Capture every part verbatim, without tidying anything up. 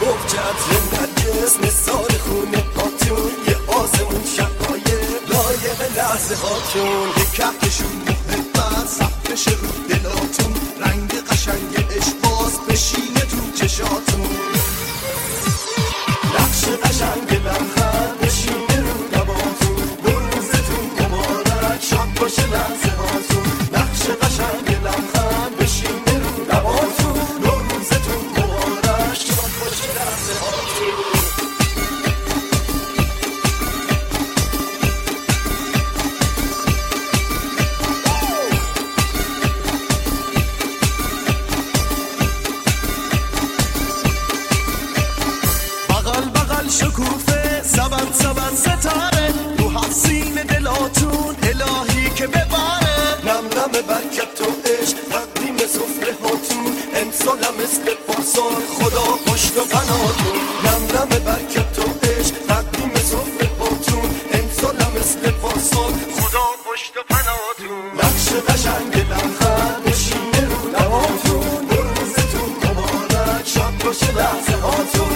موجت نرگس نثار خونه هاتون، یه آزمون شقایق لایق لحظه هاتون، یه کهکشون محبت ثبت بشه رو دلاتون، رنگ قشنگ عشق باز بشینه تو چشاتون، نقش قشنگ لبخند بشینه رو لباتون، روزتون مبارک شاد باشه لحظه هاتون، نقش قشنگ لبخند بشینه رو لباتون، روزتون مبارک شاد باشه لحظه هاتون. شکوفه سبن سبن ستاره رو هفت سینه دلاتون، الهی که بباره نم نم برکت و عشق تقدیم سفره هاتون، امسالم مثل پارسال خدا پشت و پناتون، نم نم برکت و عشق تقدیم سفره هاتون، امسالم مثل پارسال خدا پشت و پناتون، نقش قشنگ لبخند بشینه رو لباتون، روزتون مبارک شاد باشه لحظه هاتون.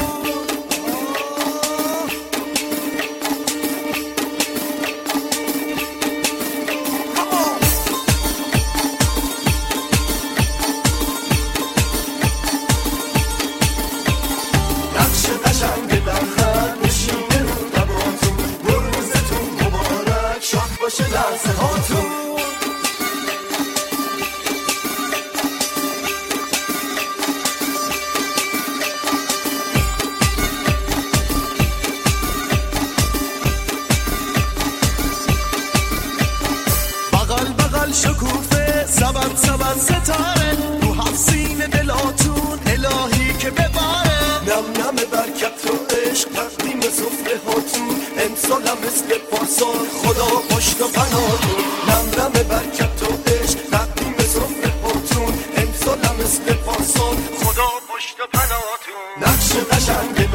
قشنگ لبخند بشینه رو لباتون، روزتون مبارک شاد باشه لحظه هاتون. بغل بغل شکوفه سبن سبن ستاره رو هفت سینه دلاتون، الهی که بباره نم نم برکت و عشق تقدیم سفره هاتون، امسالم مثل پارسال خدا پشت و پناتون، نم نم برکت و عشق تقدیم سفره هاتون، امسالم مثل پارسال خدا پشت و پناتون، نقش قشنگ